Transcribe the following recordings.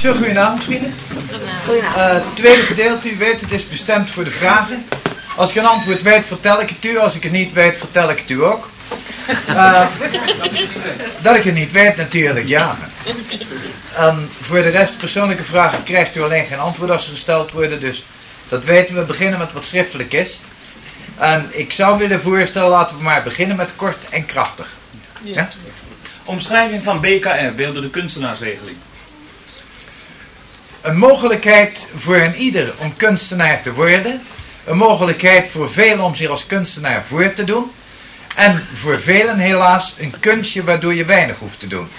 Zo, goedenavond vrienden. Goedenavond. Tweede gedeelte, u weet, het is bestemd voor de vragen. Als ik een antwoord weet, vertel ik het u. Als ik het niet weet, vertel ik het u ook. Dat ik het niet weet, natuurlijk, ja. En voor de rest, persoonlijke vragen krijgt u alleen geen antwoord als ze gesteld worden. Dus dat weten we. beginnen met wat schriftelijk is. En ik zou willen voorstellen, laten we maar beginnen met kort en krachtig. Ja? Omschrijving van BKR, beeldende kunstenaarsregeling. Een mogelijkheid voor een ieder om kunstenaar te worden. Een mogelijkheid voor velen om zich als kunstenaar voor te doen. En voor velen helaas een kunstje waardoor je weinig hoeft te doen.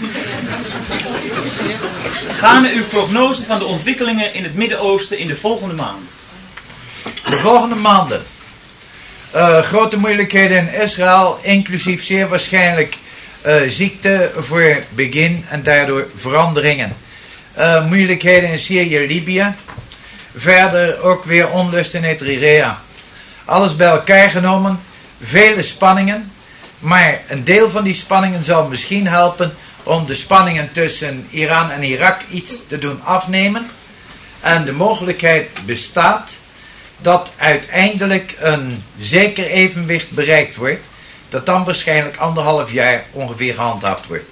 Gaande uw prognose van de ontwikkelingen in het Midden-Oosten in de volgende maanden. De volgende maanden. Grote moeilijkheden in Israël, inclusief zeer waarschijnlijk ziekte voor begin en daardoor veranderingen. Moeilijkheden in Syrië, Libië. Verder ook weer onlust in Eritrea. Alles bij elkaar genomen. Vele spanningen. Maar een deel van die spanningen zal misschien helpen om de spanningen tussen Iran en Irak iets te doen afnemen. En de mogelijkheid bestaat dat uiteindelijk een zeker evenwicht bereikt wordt. Dat dan waarschijnlijk 1,5 jaar ongeveer gehandhaafd wordt.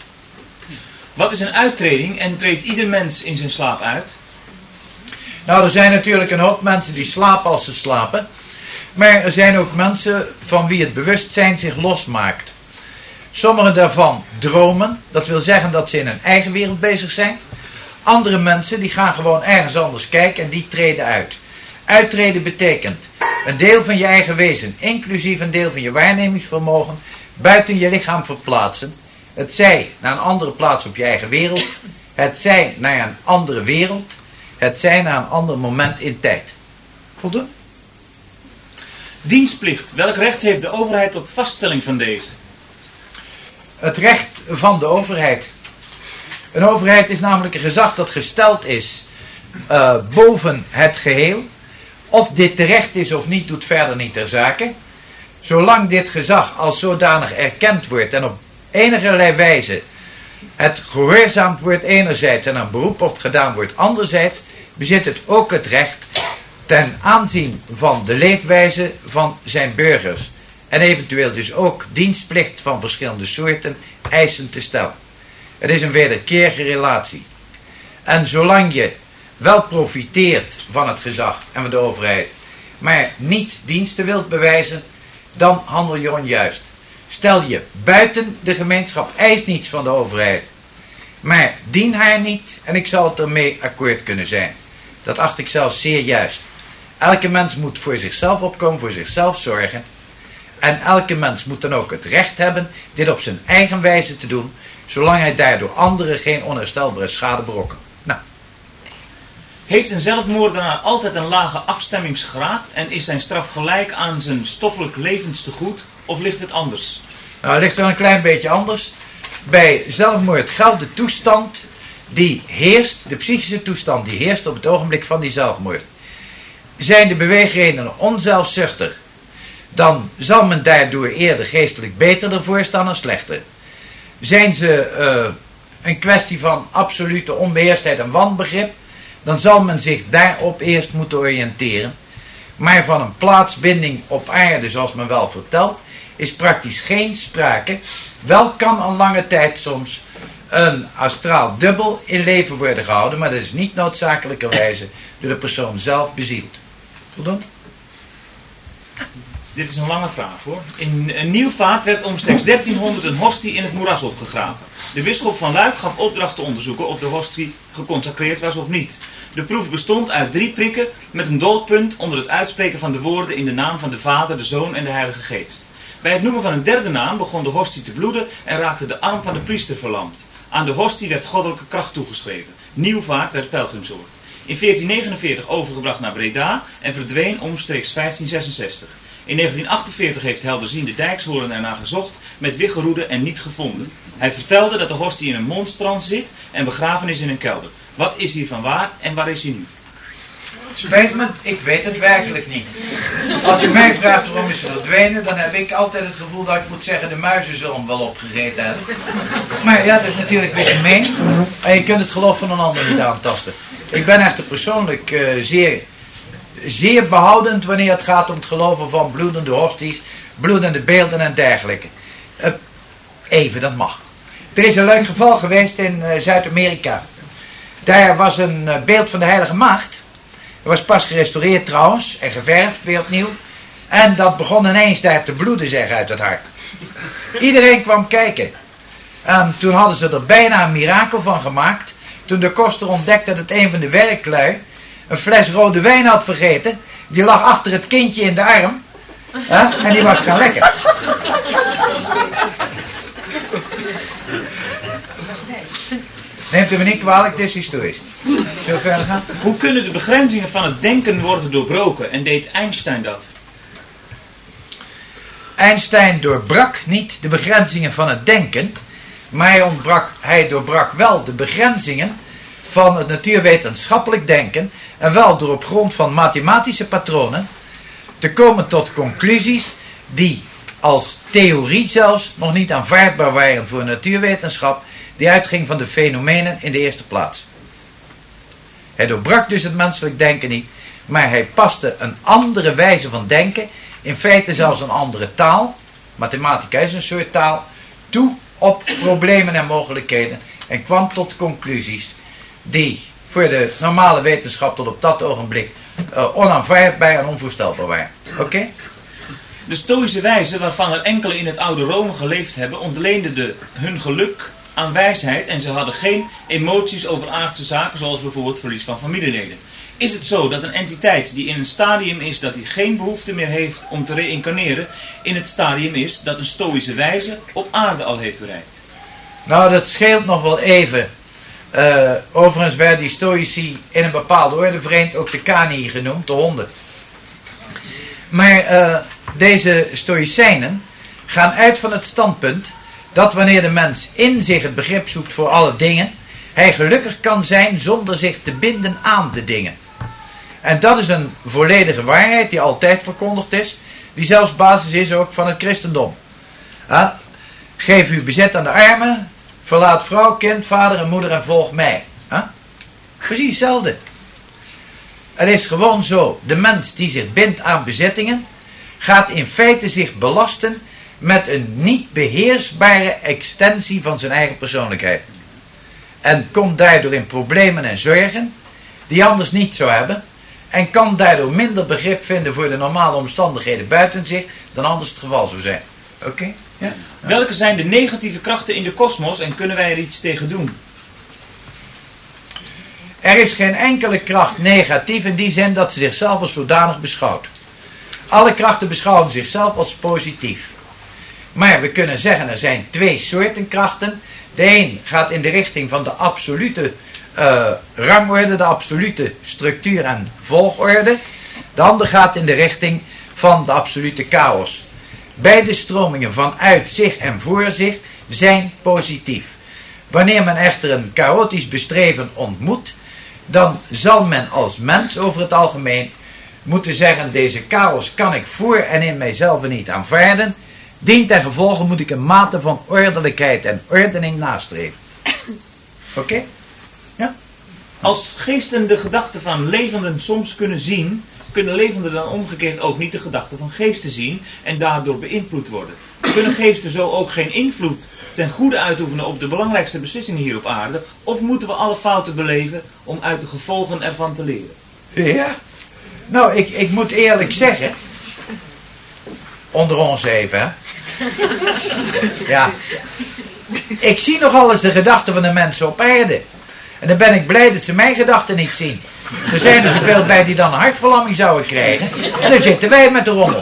Wat is een uittreding en treedt ieder mens in zijn slaap uit? Nou, er zijn natuurlijk een hoop mensen die slapen als ze slapen. Maar er zijn ook mensen van wie het bewustzijn zich losmaakt. Sommigen daarvan dromen. Dat wil zeggen dat ze in een eigen wereld bezig zijn. Andere mensen die gaan gewoon ergens anders kijken en die treden uit. Uittreden betekent een deel van je eigen wezen, inclusief een deel van je waarnemingsvermogen, buiten je lichaam verplaatsen. Het zij naar een andere plaats op je eigen wereld. Het zij naar een andere wereld. Het zij naar een ander moment in tijd. Voldoende? Dienstplicht. Welk recht heeft de overheid tot vaststelling van deze? Het recht van de overheid. Een overheid is namelijk een gezag dat gesteld is boven het geheel. Of dit terecht is of niet, doet verder niet ter zake. Zolang dit gezag als zodanig erkend wordt en op enige wijze het gehoorzaamd wordt enerzijds en een beroep op gedaan wordt anderzijds, bezit het ook het recht ten aanzien van de leefwijze van zijn burgers. En eventueel dus ook dienstplicht van verschillende soorten eisen te stellen. Het is een wederkerige relatie. En zolang je wel profiteert van het gezag en van de overheid, maar niet diensten wilt bewijzen, dan handel je onjuist. Stel je buiten de gemeenschap, eis niets van de overheid, maar dien haar niet en ik zal het ermee akkoord kunnen zijn. Dat acht ik zelfs zeer juist. Elke mens moet voor zichzelf opkomen, voor zichzelf zorgen. En elke mens moet dan ook het recht hebben dit op zijn eigen wijze te doen, zolang hij daardoor anderen geen onherstelbare schade berokkent. Nou. Heeft een zelfmoordenaar altijd een lage afstemmingsgraad en is zijn straf gelijk aan zijn stoffelijk levenstegoed of ligt het anders? Nou, het ligt wel een klein beetje anders. Bij zelfmoord geldt de toestand die heerst, de psychische toestand die heerst op het ogenblik van die zelfmoord. Zijn de beweegredenen onzelfzuchtig, dan zal men daardoor eerder geestelijk beter ervoor staan dan slechter. Zijn ze een kwestie van absolute onbeheerstheid en wanbegrip, dan zal men zich daarop eerst moeten oriënteren. Maar van een plaatsbinding op aarde, zoals men wel vertelt, is praktisch geen sprake. Wel kan een lange tijd soms een astraal dubbel in leven worden gehouden, maar dat is niet noodzakelijkerwijze door de persoon zelf bezield. Voldoende? Dit is een lange vraag hoor. In Nieuwvaart werd omstreeks 1300 een hostie in het moeras opgegraven. De bisschop van Luik gaf opdracht te onderzoeken of de hostie geconsacreerd was of niet. De proef bestond uit 3 prikken met een doodpunt onder het uitspreken van de woorden in de naam van de Vader, de Zoon en de Heilige Geest. Bij het noemen van een derde naam begon de hostie te bloeden en raakte de arm van de priester verlamd. Aan de hostie werd goddelijke kracht toegeschreven. Nieuwvaart werd pelgrimsoord. In 1449 overgebracht naar Breda en verdween omstreeks 1566. In 1948 heeft Helderziende Dijkshoorn ernaar gezocht met Wiggeroede en niet gevonden. Hij vertelde dat de hostie in een monstrans zit en begraven is in een kelder. Wat is hiervan waar en waar is hij nu? Spijt me, ik weet het werkelijk niet. Als u mij vraagt waarom is ze verdwenen, dan heb ik altijd het gevoel dat ik moet zeggen, de muizen zullen hem wel opgegeten hebben. Maar ja, dat is natuurlijk weer gemeen. En je kunt het geloof van een ander niet aantasten. Ik ben echter persoonlijk zeer behoudend wanneer het gaat om het geloven van bloedende hosties, bloedende beelden en dergelijke. Even, dat mag. Er is een leuk geval geweest in Zuid-Amerika. Daar was een beeld van de Heilige Maagd. Dat was pas gerestaureerd trouwens en geverfd weer opnieuw. En dat begon ineens daar te bloeden, zeg, uit het hart. Iedereen kwam kijken. En toen hadden ze er bijna een mirakel van gemaakt. Toen de koster ontdekte dat een van de werklui een fles rode wijn had vergeten. Die lag achter het kindje in de arm. En die was gaan lekken. Neemt u me niet kwalijk, het is historisch. Zullen we verder gaan? Hoe kunnen de begrenzingen van het denken worden doorbroken? En deed Einstein dat? Einstein doorbrak niet de begrenzingen van het denken. Maar hij doorbrak wel de begrenzingen van het natuurwetenschappelijk denken. En wel door op grond van mathematische patronen te komen tot conclusies die als theorie zelfs nog niet aanvaardbaar waren voor natuurwetenschap. Die uitging van de fenomenen in de eerste plaats. Hij doorbrak dus het menselijk denken niet, maar hij paste een andere wijze van denken, in feite zelfs een andere taal, mathematica is een soort taal, toe op problemen en mogelijkheden en kwam tot conclusies die voor de normale wetenschap tot op dat ogenblik onaanvaardbaar en onvoorstelbaar waren. Oké? De stoïsche wijzen, waarvan er enkele in het oude Rome geleefd hebben, ontleenden hun geluk aan wijsheid en ze hadden geen emoties over aardse zaken, zoals bijvoorbeeld verlies van familieleden. Is het zo dat een entiteit die in een stadium is dat hij geen behoefte meer heeft om te reïncarneren, in het stadium is dat een stoïsche wijze op aarde al heeft bereikt? Nou, dat scheelt nog wel even. Overigens werden die stoïci in een bepaalde orde vreemd ook de canii genoemd, de honden. Maar deze stoïcijnen gaan uit van het standpunt dat wanneer de mens in zich het begrip zoekt voor alle dingen, hij gelukkig kan zijn zonder zich te binden aan de dingen. En dat is een volledige waarheid die altijd verkondigd is, die zelfs basis is ook van het christendom. Geef uw bezit aan de armen, verlaat vrouw, kind, vader en moeder en volg mij. Precies hetzelfde. Het is gewoon zo, de mens die zich bindt aan bezittingen, gaat in feite zich belasten met een niet beheersbare extensie van zijn eigen persoonlijkheid. En komt daardoor in problemen en zorgen die hij anders niet zou hebben. En kan daardoor minder begrip vinden voor de normale omstandigheden buiten zich dan anders het geval zou zijn. Oké? Ja? Welke zijn de negatieve krachten in de kosmos en kunnen wij er iets tegen doen? Er is geen enkele kracht negatief in die zin dat ze zichzelf als zodanig beschouwt. Alle krachten beschouwen zichzelf als positief. Maar we kunnen zeggen er zijn twee soorten krachten. De een gaat in de richting van de absolute rangorde, de absolute structuur en volgorde. De ander gaat in de richting van de absolute chaos. Beide stromingen vanuit zich en voor zich zijn positief. Wanneer men echter een chaotisch bestreven ontmoet, dan zal men als mens over het algemeen moeten zeggen, deze chaos kan ik voor en in mijzelf niet aanvaarden. Dientengevolge moet ik een mate van ordelijkheid en ordening nastreven. Oké? Ja? Als geesten de gedachten van levenden soms kunnen zien, kunnen levenden dan omgekeerd ook niet de gedachten van geesten zien en daardoor beïnvloed worden. Kunnen geesten zo ook geen invloed ten goede uitoefenen op de belangrijkste beslissingen hier op aarde? Of moeten we alle fouten beleven om uit de gevolgen ervan te leren? Ja. Nou, ik moet eerlijk zeggen, onder ons even, hè. Ja. Ik zie nogal eens de gedachten van de mensen op aarde. En dan ben ik blij dat ze mijn gedachten niet zien. Er zijn er zoveel bij die dan een hartverlamming zouden krijgen. En dan zitten wij met de rommel.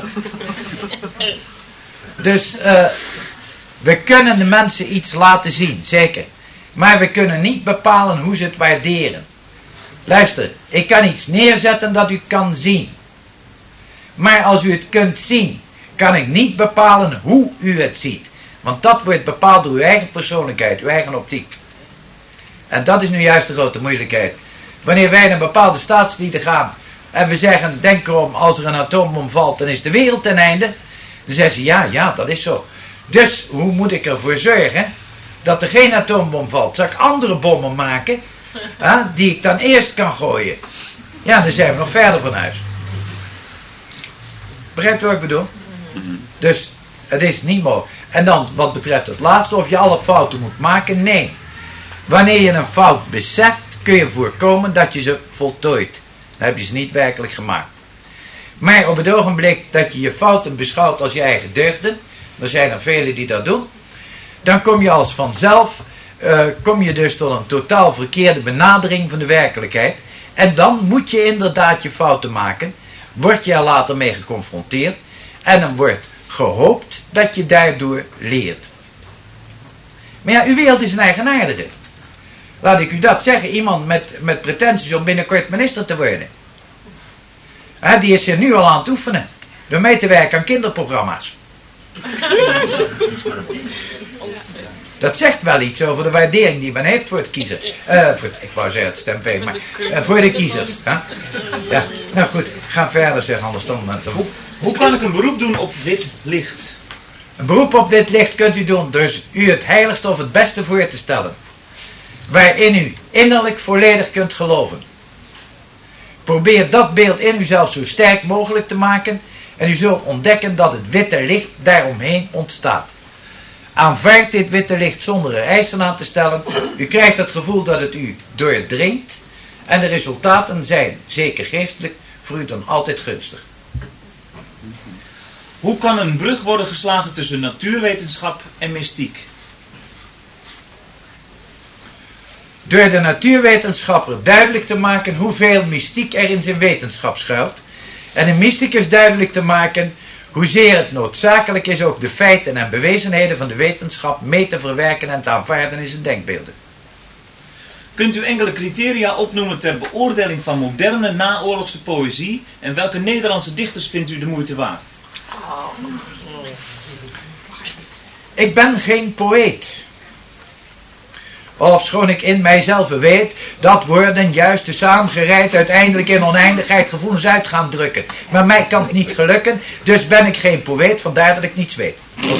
Dus we kunnen de mensen iets laten zien, zeker. Maar we kunnen niet bepalen hoe ze het waarderen. Luister, ik kan iets neerzetten dat u kan zien. Maar als u het kunt zien, kan ik niet bepalen hoe u het ziet. Want dat wordt bepaald door uw eigen persoonlijkheid, uw eigen optiek. En dat is nu juist de grote moeilijkheid. Wanneer wij in een bepaalde staatslieden gaan En we zeggen, denk erom, als er een atoombom valt, dan is de wereld ten einde. Dan zeggen ze, ja, dat is zo. Dus hoe moet ik ervoor zorgen dat er geen atoombom valt? Zal ik andere bommen maken, die ik dan eerst kan gooien? Ja, dan zijn we nog verder van huis. Begrijpt u wat ik bedoel? Dus het is niet mogelijk. En dan, wat betreft het laatste, of je alle fouten moet maken? Nee. Wanneer je een fout beseft, kun je voorkomen dat je ze voltooit. Dan heb je ze niet werkelijk gemaakt. Maar op het ogenblik dat je je fouten beschouwt als je eigen deugden, er zijn er velen die dat doen, dan kom je als vanzelf, kom je dus tot een totaal verkeerde benadering van de werkelijkheid. En dan moet je inderdaad je fouten maken. Word je er later mee geconfronteerd. En dan wordt gehoopt dat je daardoor leert. Maar ja, uw wereld is een eigenaardige. Laat ik u dat zeggen. Iemand met pretenties om binnenkort minister te worden. Die is er nu al aan het oefenen. Door mee te werken aan kinderprogramma's. Dat zegt wel iets over de waardering die men heeft voor het kiezen. Ik wou zeggen het stemvee, maar voor de kiezers. Ja, nou goed, ga verder zeg, anders dan... Hoe kan ik een beroep doen op dit licht? Een beroep op dit licht kunt u doen door u het heiligste of het beste voor te stellen. Waarin u innerlijk volledig kunt geloven. Probeer dat beeld in uzelf zo sterk mogelijk te maken. En u zult ontdekken dat het witte licht daaromheen ontstaat. Aanvaard dit witte licht zonder er eisen aan te stellen. U krijgt het gevoel dat het u doordringt. En de resultaten zijn, zeker geestelijk, voor u dan altijd gunstig. Hoe kan een brug worden geslagen tussen natuurwetenschap en mystiek? Door de natuurwetenschapper duidelijk te maken hoeveel mystiek er in zijn wetenschap schuilt. En de mysticus duidelijk te maken hoezeer het noodzakelijk is ook de feiten en bewezenheden van de wetenschap mee te verwerken en te aanvaarden in zijn denkbeelden. Kunt u enkele criteria opnoemen ter beoordeling van moderne naoorlogse poëzie en welke Nederlandse dichters vindt u de moeite waard? Ik ben geen poëet. Ofschoon ik in mijzelf weet dat woorden juist te samengereid uiteindelijk in oneindigheid gevoelens uit gaan drukken. Maar mij kan het niet gelukken, dus ben ik geen poëet, vandaar dat ik niets weet.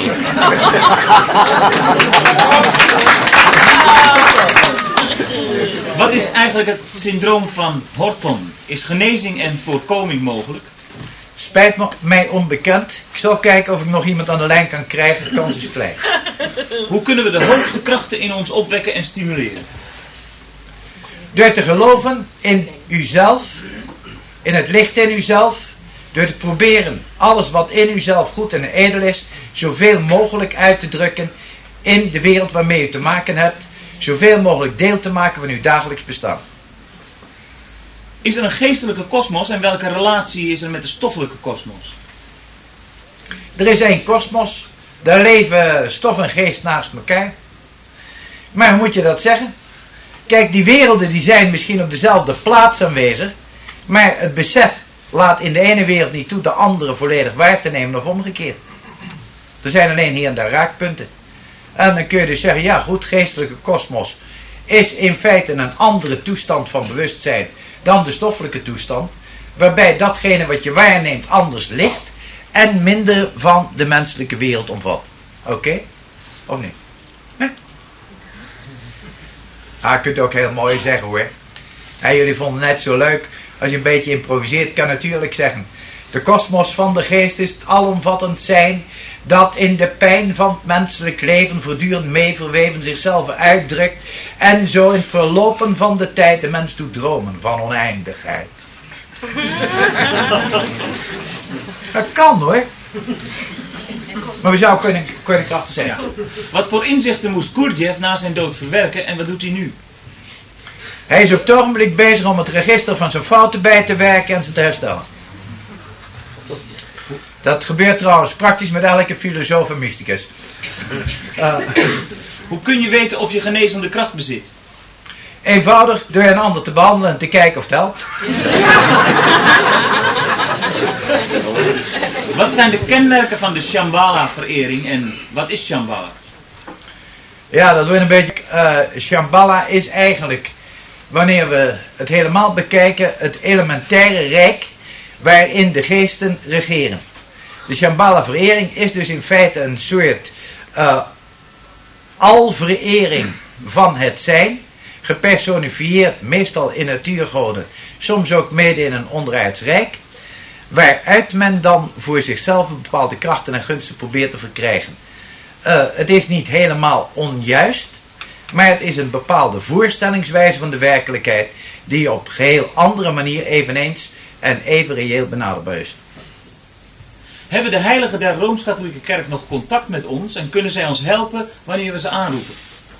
Wat is eigenlijk het syndroom van Horton? Is genezing en voorkoming mogelijk? Spijt mij onbekend. Ik zal kijken of ik nog iemand aan de lijn kan krijgen. De kans is klein. Hoe kunnen we de hoogste krachten in ons opwekken en stimuleren? Door te geloven in uzelf, in het licht in uzelf, door te proberen alles wat in uzelf goed en edel is, zoveel mogelijk uit te drukken in de wereld waarmee u te maken hebt, zoveel mogelijk deel te maken van uw dagelijks bestaan. Is er een geestelijke kosmos en welke relatie is er met de stoffelijke kosmos? Er is één kosmos, daar leven stof en geest naast elkaar. Maar hoe moet je dat zeggen? Kijk, die werelden die zijn misschien op dezelfde plaats aanwezig, maar het besef laat in de ene wereld niet toe de andere volledig waar te nemen of omgekeerd. Er zijn alleen hier en daar raakpunten. En dan kun je dus zeggen, ja goed, geestelijke kosmos is in feite een andere toestand van bewustzijn dan de stoffelijke toestand, waarbij datgene wat je waarneemt anders ligt en minder van de menselijke wereld omvat. Oké? Of niet? Nee? Je kunt ook heel mooi zeggen hoor. Jullie vonden het net zo leuk als je een beetje improviseert, kan natuurlijk zeggen. De kosmos van de geest is het alomvattend zijn dat in de pijn van het menselijk leven voortdurend mee verweven zichzelf uitdrukt en zo in het verlopen van de tijd de mens doet dromen van oneindigheid. Dat kan hoor. Maar we zouden kunnen krachtig zijn. Ja. Wat voor inzichten moest Gurdjieff na zijn dood verwerken en wat doet hij nu? Hij is op het ogenblik bezig om het register van zijn fouten bij te werken en ze te herstellen. Dat gebeurt trouwens praktisch met elke filosoof en mysticus. Hoe kun je weten of je genezende kracht bezit? Eenvoudig door een ander te behandelen en te kijken of het helpt. Wat zijn de kenmerken van de Shambhala-verering en wat is Shambhala? Ja, dat wordt een beetje... Shambhala is eigenlijk wanneer we het helemaal bekijken, het elementaire rijk waarin de geesten regeren. De Shambhala-verering is dus in feite een soort alverering van het zijn, gepersonifieerd meestal in natuurgoden, soms ook mede in een onderaards rijk, waaruit men dan voor zichzelf een bepaalde krachten en gunsten probeert te verkrijgen. Het is niet helemaal onjuist, maar het is een bepaalde voorstellingswijze van de werkelijkheid die op geheel andere manier eveneens en even reëel benaderbaar is. Hebben de heiligen der Rooms-Katholieke Kerk nog contact met ons en kunnen zij ons helpen wanneer we ze aanroepen?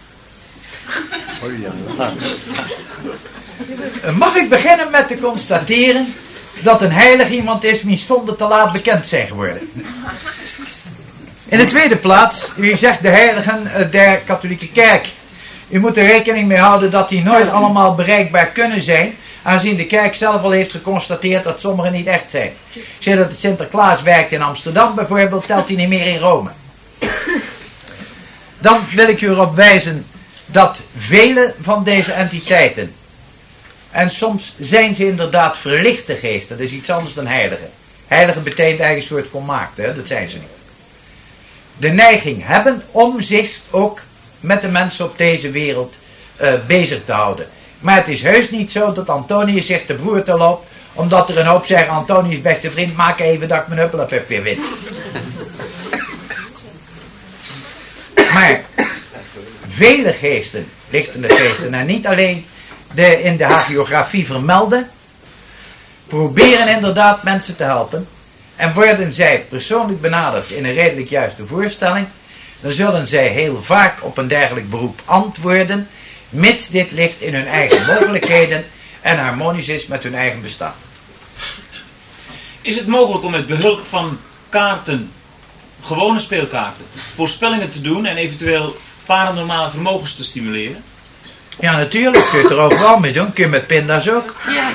Mag ik beginnen met te constateren dat een heilig iemand is wiens stonden te laat bekend zijn geworden. In de tweede plaats, u zegt de heiligen der katholieke kerk. U moet er rekening mee houden dat die nooit allemaal bereikbaar kunnen zijn, aangezien de kerk zelf al heeft geconstateerd dat sommigen niet echt zijn. Ik zeg dat het Sinterklaas werkt in Amsterdam bijvoorbeeld, telt hij niet meer in Rome. Dan wil ik u erop wijzen dat vele van deze entiteiten, en soms zijn ze inderdaad verlichte geesten, dat is iets anders dan heiligen. Heiligen betekent eigenlijk een soort volmaakte, hè? Dat zijn ze niet. De neiging hebben om zich ook met de mensen op deze wereld bezig te houden. Maar het is heus niet zo dat Antonius zich te broer te loopt, omdat er een hoop zeggen, Antonius beste vriend, maak even dat ik mijn huppelapep weer win. Maar vele geesten, lichtende geesten, en niet alleen de in de hagiografie vermelden, proberen inderdaad mensen te helpen. En worden zij persoonlijk benaderd in een redelijk juiste voorstelling, dan zullen zij heel vaak op een dergelijk beroep antwoorden, mits dit ligt in hun eigen mogelijkheden en harmonisch is met hun eigen bestaan. Is het mogelijk om met behulp van kaarten, gewone speelkaarten, voorspellingen te doen en eventueel paranormale vermogens te stimuleren? Ja, natuurlijk. Kun je het er overal mee doen. Kun je met pinda's ook. Ja.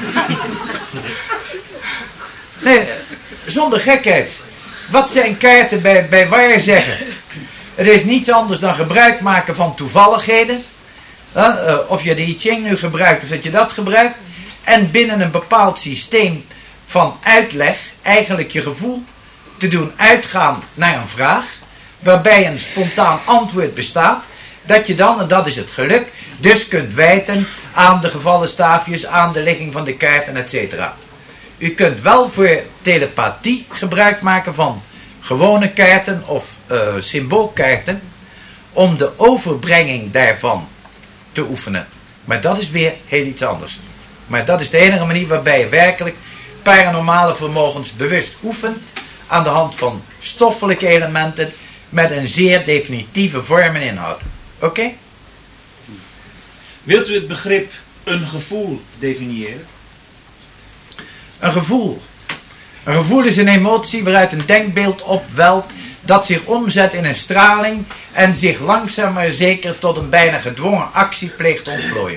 Nee, zonder gekheid. Wat zijn kaarten bij waarzeggen? Het is niets anders dan gebruik maken van toevalligheden. Of je de I Ching nu gebruikt of dat je dat gebruikt. En binnen een bepaald systeem van uitleg eigenlijk je gevoel te doen uitgaan naar een vraag. Waarbij een spontaan antwoord bestaat. Dat je dan, en dat is het geluk, dus kunt wijten aan de gevallen staafjes, aan de ligging van de kaarten, etc. U kunt wel voor telepathie gebruik maken van gewone kaarten of symboolkaarten om de overbrenging daarvan te oefenen. Maar dat is weer heel iets anders. Maar dat is de enige manier waarbij je werkelijk paranormale vermogens bewust oefent aan de hand van stoffelijke elementen met een zeer definitieve vorm en inhoud. Oké? Wilt u het begrip een gevoel definiëren? Een gevoel. Een gevoel is een emotie waaruit een denkbeeld opwelt dat zich omzet in een straling en zich langzaam maar zeker tot een bijna gedwongen actie pleegt te ontplooien.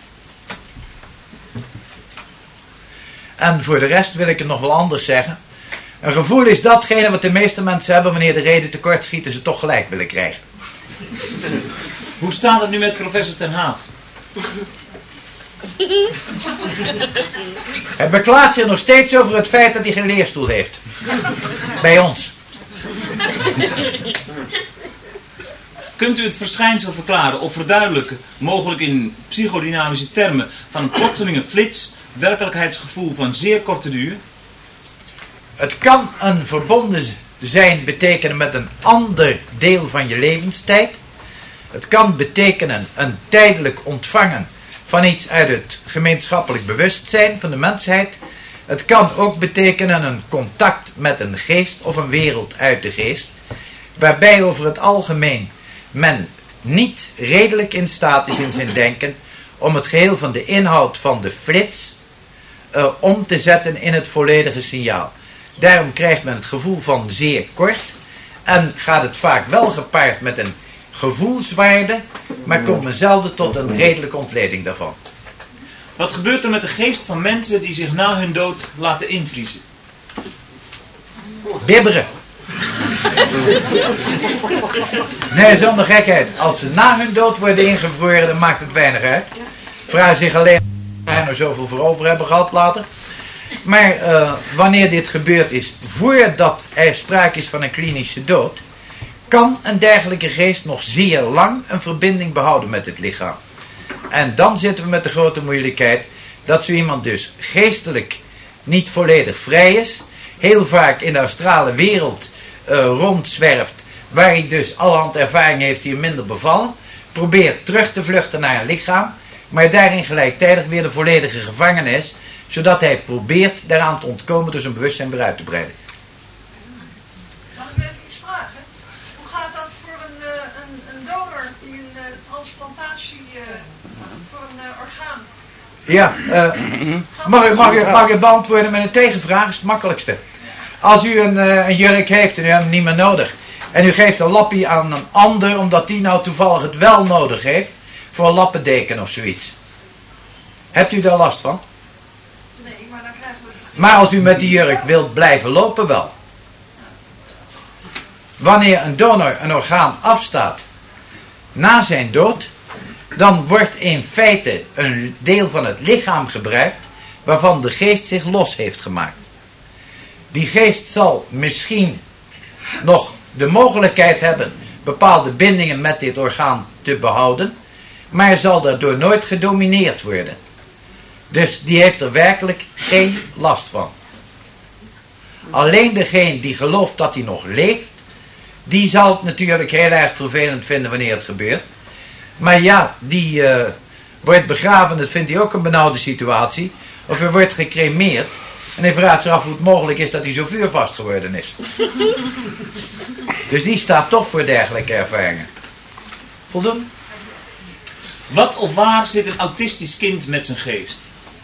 En voor de rest wil ik het nog wel anders zeggen. Een gevoel is datgene wat de meeste mensen hebben wanneer de reden tekort schiet en ze toch gelijk willen krijgen. Hoe staat het nu met professor Ten Haaf? Hij beklaagt zich nog steeds over het feit dat hij geen leerstoel heeft. Bij ons. Kunt u het verschijnsel verklaren of verduidelijken, mogelijk in psychodynamische termen, van een plotselinge flits, werkelijkheidsgevoel van zeer korte duur? Het kan een verbonden zijn betekenen met een ander deel van je levenstijd. Het kan betekenen een tijdelijk ontvangen van iets uit het gemeenschappelijk bewustzijn van de mensheid. Het kan ook betekenen een contact met een geest of een wereld uit de geest, waarbij over het algemeen men niet redelijk in staat is in zijn denken om het geheel van de inhoud van de flits om te zetten in het volledige signaal. Daarom krijgt men het gevoel van zeer kort en gaat het vaak wel gepaard met een gevoelswaarde, maar komt men zelden tot een redelijke ontleding daarvan. Wat gebeurt er met de geest van mensen die zich na hun dood laten invriezen? Bibberen. Nee, zonder gekheid. Als ze na hun dood worden ingevroren, dan maakt het weinig uit. vragen zich alleen of er nou zoveel voor over hebben gehad later. Maar wanneer dit gebeurd is, voordat er sprake is van een klinische dood, kan een dergelijke geest nog zeer lang een verbinding behouden met het lichaam. En dan zitten we met de grote moeilijkheid dat zo iemand dus geestelijk niet volledig vrij is, heel vaak in de astrale wereld rondzwerft, waar hij dus allerhand ervaring heeft die hem minder bevallen, probeert terug te vluchten naar een lichaam, maar daarin gelijktijdig weer de volledige gevangene is, zodat hij probeert daaraan te ontkomen door zijn bewustzijn weer uit te breiden. Mag ik even iets vragen? Hoe gaat dat voor een donor die een transplantatie voor een orgaan? Ja, mag ik beantwoorden met een tegenvraag? Dat is het makkelijkste. Als u een jurk heeft en u hebt hem niet meer nodig, en u geeft een lappie aan een ander, omdat die nou toevallig het wel nodig heeft, voor een lappendeken of zoiets. Hebt u daar last van? Nee, maar dan krijgen we... Maar als u met die jurk wilt blijven lopen wel. Wanneer een donor een orgaan afstaat na zijn dood, dan wordt in feite een deel van het lichaam gebruikt waarvan de geest zich los heeft gemaakt. Die geest zal misschien nog de mogelijkheid hebben bepaalde bindingen met dit orgaan te behouden, maar zal daardoor nooit gedomineerd worden. Dus die heeft er werkelijk geen last van. Alleen degene die gelooft dat hij nog leeft, die zal het natuurlijk heel erg vervelend vinden wanneer het gebeurt. Maar ja, die wordt begraven, dat vindt hij ook een benauwde situatie. Of hij wordt gecremeerd en hij vraagt zich af hoe het mogelijk is dat hij zo vuurvast geworden is. Dus die staat toch voor dergelijke ervaringen. Voldoen? Wat of waar zit een autistisch kind met zijn geest?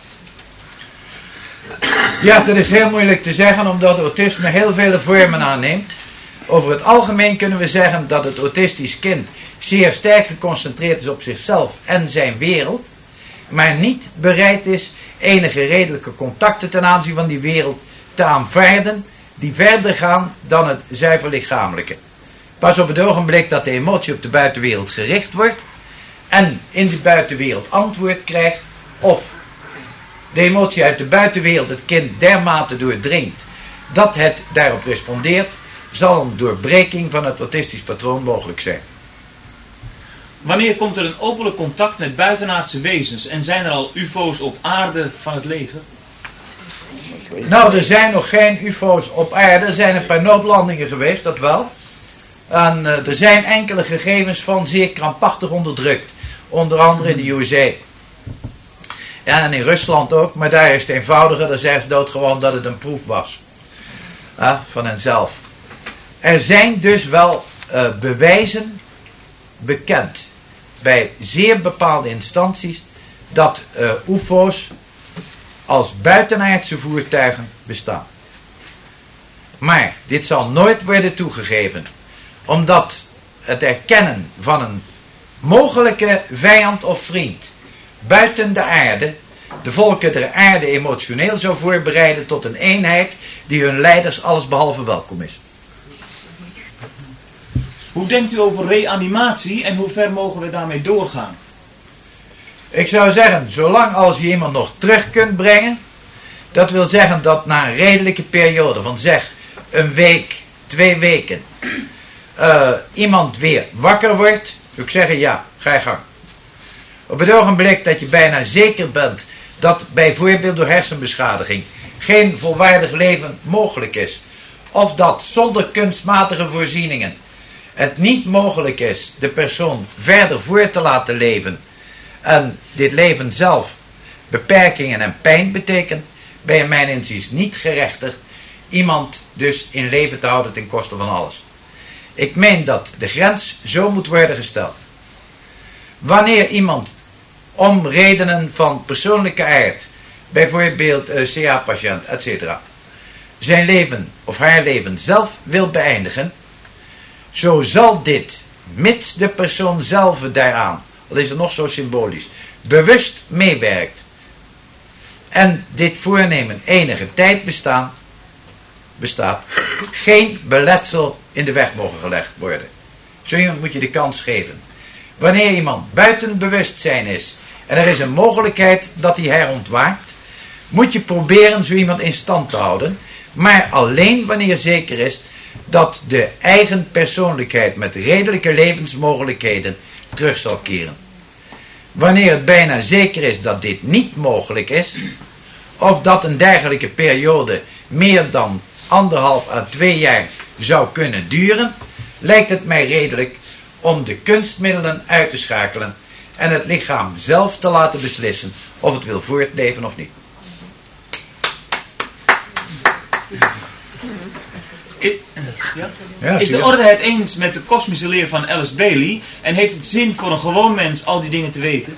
Ja, dat is heel moeilijk te zeggen, omdat autisme heel vele vormen aanneemt. Over het algemeen kunnen we zeggen dat het autistisch kind zeer sterk geconcentreerd is op zichzelf en zijn wereld, maar niet bereid is enige redelijke contacten ten aanzien van die wereld te aanvaarden, die verder gaan dan het zuiver lichamelijke. Pas op het ogenblik dat de emotie op de buitenwereld gericht wordt en in de buitenwereld antwoord krijgt, of de emotie uit de buitenwereld het kind dermate doordringt dat het daarop respondeert, zal een doorbreking van het autistisch patroon mogelijk zijn. Wanneer komt er een openlijk contact met buitenaardse wezens en zijn er al ufo's op aarde van het leger? Nou, er zijn nog geen ufo's op aarde. Er zijn een paar noodlandingen geweest, dat wel. En er zijn enkele gegevens van zeer krampachtig onderdrukt. Onder andere in de USA. Ja, en in Rusland ook, maar daar is het eenvoudiger. Daar zeggen ze doodgewoon dat het een proef was. Van henzelf. Er zijn dus wel bewijzen bekend bij zeer bepaalde instanties dat UFO's als buitenaardse voertuigen bestaan. Maar dit zal nooit worden toegegeven, omdat het erkennen van een mogelijke vijand of vriend buiten de aarde de volken der aarde emotioneel zou voorbereiden tot een eenheid die hun leiders allesbehalve welkom is. Hoe denkt u over reanimatie en hoe ver mogen we daarmee doorgaan? Ik zou zeggen, zolang als je iemand nog terug kunt brengen, dat wil zeggen dat na een redelijke periode van zeg een week, 2 weken, iemand weer wakker wordt, zou ik zeggen ja, ga je gang. Op het ogenblik dat je bijna zeker bent dat bijvoorbeeld door hersenbeschadiging geen volwaardig leven mogelijk is, of dat zonder kunstmatige voorzieningen het niet mogelijk is de persoon verder voor te laten leven en dit leven zelf beperkingen en pijn betekent, ben je mijn inziens niet gerechtigd iemand dus in leven te houden ten koste van alles. Ik meen dat de grens zo moet worden gesteld. Wanneer iemand om redenen van persoonlijke aard, bijvoorbeeld CA-patiënt, etc., zijn leven of haar leven zelf wil beëindigen, zo zal dit, mits de persoon zelf daaraan, al is het nog zo symbolisch, bewust meewerkt en dit voornemen enige tijd bestaat, geen beletsel in de weg mogen gelegd worden. Zo iemand moet je de kans geven. Wanneer iemand buiten bewustzijn is en er is een mogelijkheid dat hij herontwaakt, moet je proberen zo iemand in stand te houden, maar alleen wanneer zeker is dat de eigen persoonlijkheid met redelijke levensmogelijkheden terug zal keren. Wanneer het bijna zeker is dat dit niet mogelijk is, of dat een dergelijke periode meer dan 1,5 à 2 jaar zou kunnen duren, lijkt het mij redelijk om de kunstmiddelen uit te schakelen en het lichaam zelf te laten beslissen of het wil voortleven of niet. Is de orde het eens met de kosmische leer van Alice Bailey en heeft het zin voor een gewoon mens al die dingen te weten?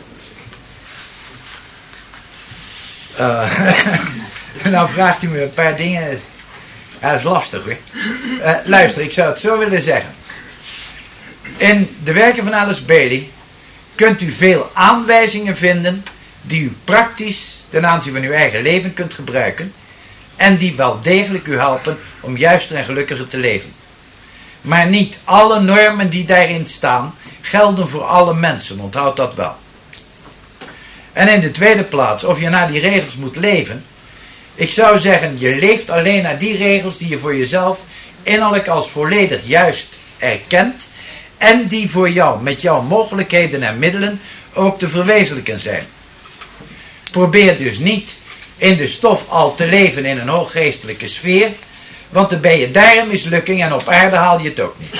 Nou vraagt u me een paar dingen. Ja, dat is lastig hoor. Luister, ik zou het zo willen zeggen. In de werken van Alice Bailey kunt u veel aanwijzingen vinden die u praktisch ten aanzien van uw eigen leven kunt gebruiken en die wel degelijk u helpen om juister en gelukkiger te leven. Maar niet alle normen die daarin staan gelden voor alle mensen, onthoud dat wel. En in de tweede plaats, of je naar die regels moet leven, ik zou zeggen, je leeft alleen naar die regels die je voor jezelf innerlijk als volledig juist erkent en die voor jou, met jouw mogelijkheden en middelen, ook te verwezenlijken zijn. Probeer dus niet in de stof al te leven in een hooggeestelijke sfeer, want dan ben je daar een mislukking en op aarde haal je het ook niet.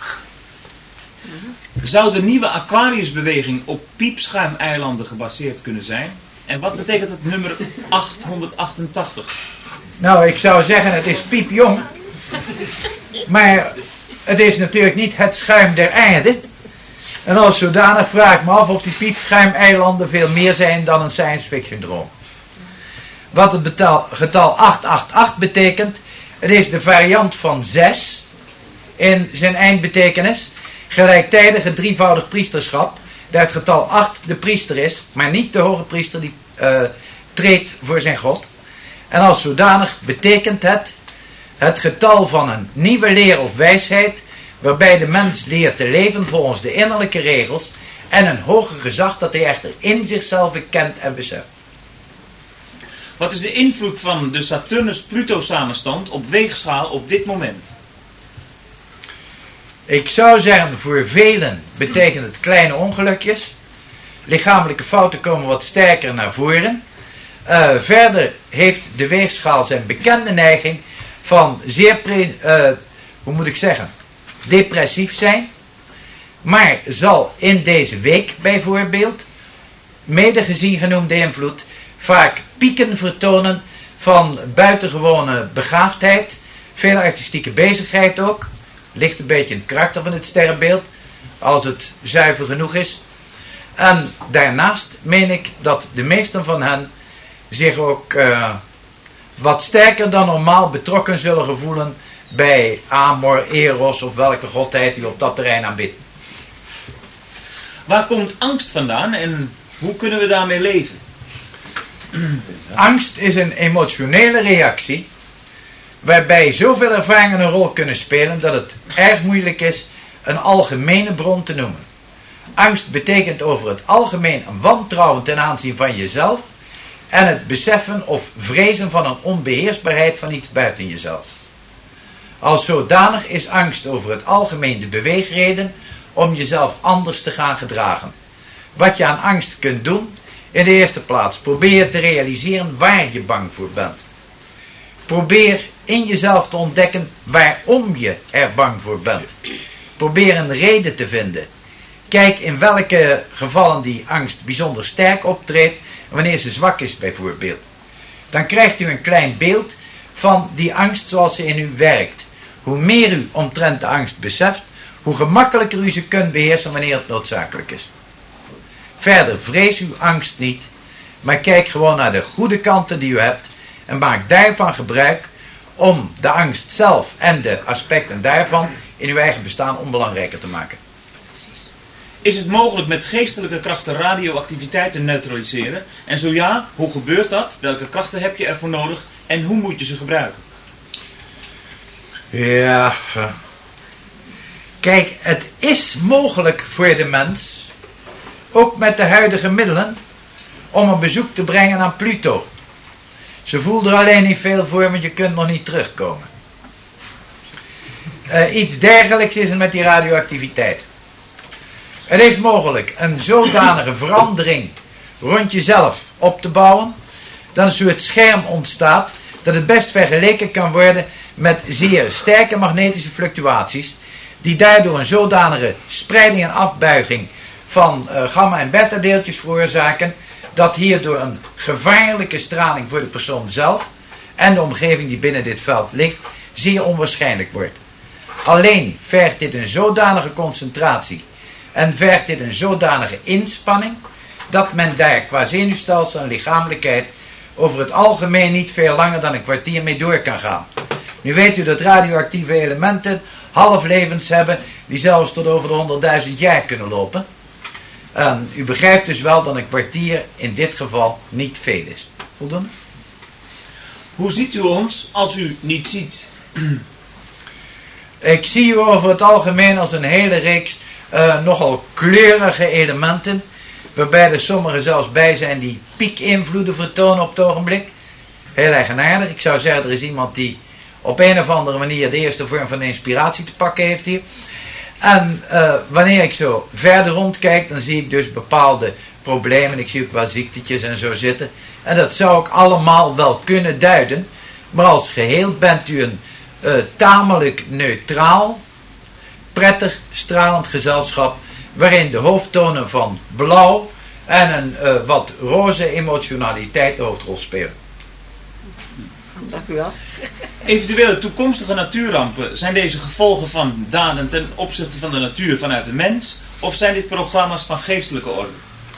Zou de nieuwe Aquariusbeweging op piepschuimeilanden gebaseerd kunnen zijn? En wat betekent het nummer 888? Nou, ik zou zeggen het is piepjong, maar het is natuurlijk niet het schuim der aarde. En als zodanig vraag ik me af of die piepschuimeilanden veel meer zijn dan een science fiction droom. Wat het getal 888 betekent, het is de variant van 6 in zijn eindbetekenis. Gelijktijdig het drievoudig priesterschap, dat het getal 8 de priester is, maar niet de hoge priester die treedt voor zijn God. En als zodanig betekent het getal van een nieuwe leer of wijsheid, waarbij de mens leert te leven volgens de innerlijke regels en een hoger gezag dat hij echter in zichzelf kent en beseft. Wat is de invloed van de Saturnus-Pluto samenstand op weegschaal op dit moment? Ik zou zeggen, voor velen betekent het kleine ongelukjes. Lichamelijke fouten komen wat sterker naar voren. Verder heeft de weegschaal zijn bekende neiging van zeer, depressief zijn. Maar zal in deze week bijvoorbeeld, mede gezien genoemde invloed, vaak pieken vertonen van buitengewone begaafdheid, veel artistieke bezigheid ook. Ligt een beetje in het karakter van het sterrenbeeld, als het zuiver genoeg is. En daarnaast meen ik dat de meesten van hen zich ook wat sterker dan normaal betrokken zullen gevoelen bij Amor, Eros of welke godheid u op dat terrein aanbidt. Waar komt angst vandaan en hoe kunnen we daarmee leven? Angst is een emotionele reactie waarbij zoveel ervaringen een rol kunnen spelen dat het erg moeilijk is een algemene bron te noemen. Angst betekent over het algemeen een wantrouwen ten aanzien van jezelf en het beseffen of vrezen van een onbeheersbaarheid van iets buiten jezelf. Als zodanig is angst over het algemeen de beweegreden om jezelf anders te gaan gedragen. Wat je aan angst kunt doen, in de eerste plaats probeer te realiseren waar je bang voor bent. Probeer in jezelf te ontdekken waarom je er bang voor bent. Probeer een reden te vinden. Kijk in welke gevallen die angst bijzonder sterk optreedt en wanneer ze zwak is bijvoorbeeld. Dan krijgt u een klein beeld van die angst zoals ze in u werkt. Hoe meer u omtrent de angst beseft, hoe gemakkelijker u ze kunt beheersen wanneer het noodzakelijk is. Verder vrees uw angst niet, maar kijk gewoon naar de goede kanten die u hebt en maak daarvan gebruik om de angst zelf en de aspecten daarvan in uw eigen bestaan onbelangrijker te maken. Is het mogelijk met geestelijke krachten radioactiviteit te neutraliseren? En zo ja, hoe gebeurt dat? Welke krachten heb je ervoor nodig en hoe moet je ze gebruiken? Ja, kijk, het is mogelijk voor de mens, ook met de huidige middelen, om een bezoek te brengen aan Pluto. Ze voelde er alleen niet veel voor, want je kunt nog niet terugkomen. Iets dergelijks is er met die radioactiviteit. Het is mogelijk een zodanige verandering rond jezelf op te bouwen, dat een soort scherm ontstaat, dat het best vergeleken kan worden met zeer sterke magnetische fluctuaties, die daardoor een zodanige spreiding en afbuiging van gamma- en beta-deeltjes veroorzaken, dat hierdoor een gevaarlijke straling voor de persoon zelf en de omgeving die binnen dit veld ligt, zeer onwaarschijnlijk wordt. Alleen vergt dit een zodanige concentratie en vergt dit een zodanige inspanning, dat men daar qua zenuwstelsel en lichamelijkheid over het algemeen niet veel langer dan een kwartier mee door kan gaan. Nu weet u dat radioactieve elementen halflevens hebben die zelfs tot over de 100.000 jaar kunnen lopen. En u begrijpt dus wel dat een kwartier in dit geval niet veel is. Voldoende? Hoe ziet u ons als u niet ziet? Ik zie u over het algemeen als een hele reeks nogal kleurige elementen, waarbij er sommige zelfs bij zijn die piekinvloeden vertonen op het ogenblik. Heel eigenaardig. Ik zou zeggen, er is iemand die op een of andere manier de eerste vorm van inspiratie te pakken heeft hier. En wanneer ik zo verder rondkijk, dan zie ik dus bepaalde problemen. Ik zie ook wel ziektetjes en zo zitten. En dat zou ik allemaal wel kunnen duiden. Maar als geheel bent u een tamelijk neutraal, prettig, stralend gezelschap, waarin de hoofdtonen van blauw en een wat roze emotionaliteit de hoofdrol spelen. Dank u wel. Eventuele toekomstige natuurrampen, zijn deze gevolgen van daden ten opzichte van de natuur vanuit de mens, of zijn dit programma's van geestelijke orde?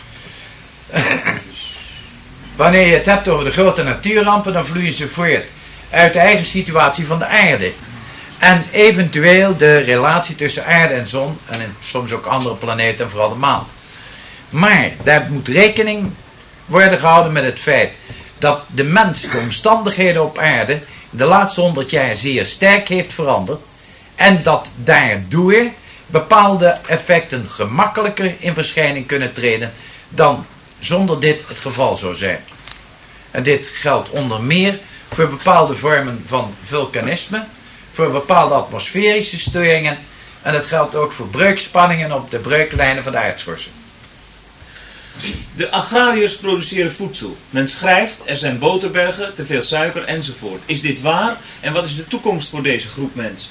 Wanneer je het hebt over de grote natuurrampen, dan vloeien ze voort uit de eigen situatie van de aarde. En eventueel de relatie tussen aarde en zon en soms ook andere planeten en vooral de maan. Maar daar moet rekening worden gehouden met het feit dat de mens de omstandigheden op aarde de laatste 100 jaar zeer sterk heeft veranderd. En dat daardoor bepaalde effecten gemakkelijker in verschijning kunnen treden dan zonder dit het geval zou zijn. En dit geldt onder meer voor bepaalde vormen van vulkanisme, voor bepaalde atmosferische storingen en het geldt ook voor breukspanningen op de breuklijnen van de aardschorsen. De agrariërs produceren voedsel. Men schrijft, er zijn boterbergen, te veel suiker enzovoort. Is dit waar? En wat is de toekomst voor deze groep mensen?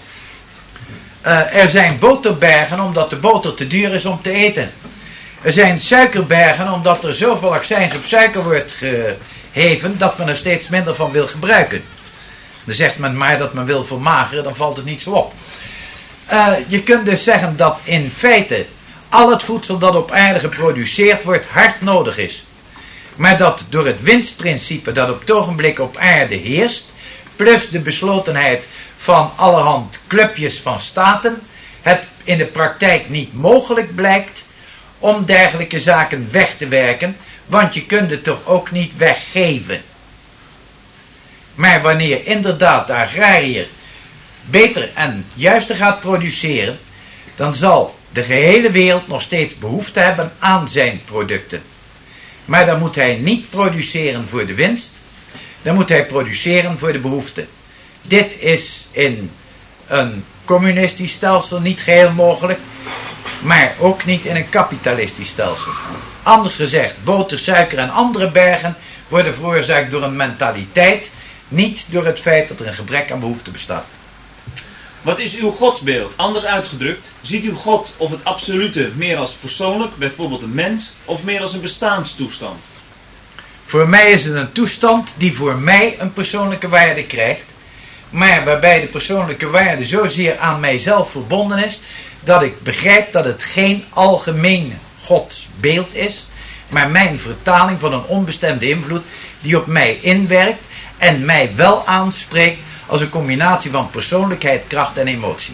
Er zijn boterbergen omdat de boter te duur is om te eten. Er zijn suikerbergen omdat er zoveel accijns op suiker wordt geheven dat men er steeds minder van wil gebruiken. Dan zegt men maar dat men wil vermageren, dan valt het niet zo op. Je kunt dus zeggen dat in feite al het voedsel dat op aarde geproduceerd wordt hard nodig is. Maar dat door het winstprincipe dat op het ogenblik op aarde heerst, plus de beslotenheid van allerhand clubjes van staten, het in de praktijk niet mogelijk blijkt om dergelijke zaken weg te werken, want je kunt het toch ook niet weggeven. Maar wanneer inderdaad de agrariër beter en juister gaat produceren, dan zal de gehele wereld nog steeds behoefte hebben aan zijn producten. Maar dan moet hij niet produceren voor de winst, dan moet hij produceren voor de behoefte. Dit is in een communistisch stelsel niet geheel mogelijk, maar ook niet in een kapitalistisch stelsel. Anders gezegd, boter, suiker en andere bergen worden veroorzaakt door een mentaliteit, niet door het feit dat er een gebrek aan behoefte bestaat. Wat is uw godsbeeld? Anders uitgedrukt, ziet u God of het absolute meer als persoonlijk, bijvoorbeeld een mens, of meer als een bestaanstoestand? Voor mij is het een toestand die voor mij een persoonlijke waarde krijgt, maar waarbij de persoonlijke waarde zozeer aan mijzelf verbonden is, dat ik begrijp dat het geen algemeen godsbeeld is, maar mijn vertaling van een onbestemde invloed die op mij inwerkt en mij wel aanspreekt als een combinatie van persoonlijkheid, kracht en emotie.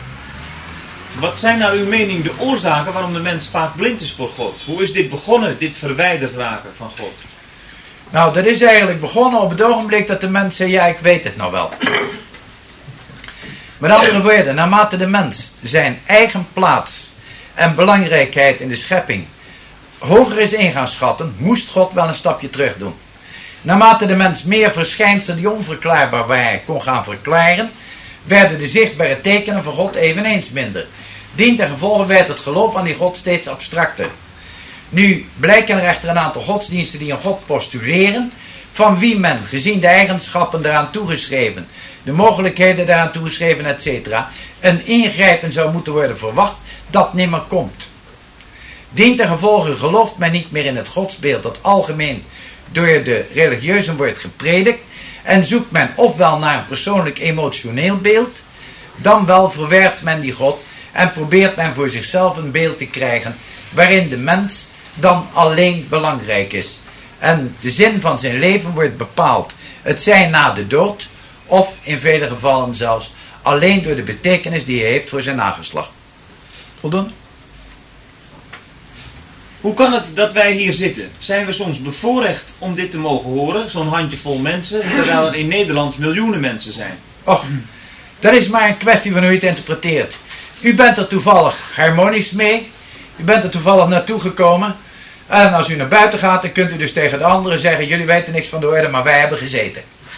Wat zijn naar uw mening de oorzaken waarom de mens vaak blind is voor God? Hoe is dit begonnen, dit verwijderd raken van God? Nou, dat is eigenlijk begonnen op het ogenblik dat de mens zei, ja, ik weet het nou wel. Met andere woorden, naarmate de mens zijn eigen plaats en belangrijkheid in de schepping hoger is in gaan schatten, moest God wel een stapje terug doen. Naarmate de mens meer verschijnselen die onverklaarbaar waren kon gaan verklaren, werden de zichtbare tekenen van God eveneens minder. Dientengevolge werd het geloof aan die God steeds abstracter. Nu blijken er echter een aantal godsdiensten die een God postuleren, van wie men, gezien de eigenschappen daaraan toegeschreven, de mogelijkheden daaraan toegeschreven, etc., een ingrijpen zou moeten worden verwacht, dat nimmer komt. Dientengevolge gelooft men niet meer in het godsbeeld dat algemeen door de religieuzen wordt gepredikt, en zoekt men ofwel naar een persoonlijk emotioneel beeld, dan wel verwerpt men die God en probeert men voor zichzelf een beeld te krijgen waarin de mens dan alleen belangrijk is. En de zin van zijn leven wordt bepaald, het zij na de dood, of in vele gevallen zelfs alleen door de betekenis die hij heeft voor zijn nageslacht. Voldoende? Hoe kan het dat wij hier zitten? Zijn we soms bevoorrecht om dit te mogen horen, zo'n handjevol mensen, terwijl er in Nederland miljoenen mensen zijn? Och, dat is maar een kwestie van hoe je het interpreteert. U bent er toevallig harmonisch mee, u bent er toevallig naartoe gekomen, en als u naar buiten gaat, dan kunt u dus tegen de anderen zeggen, jullie weten niks van de orde, maar wij hebben gezeten.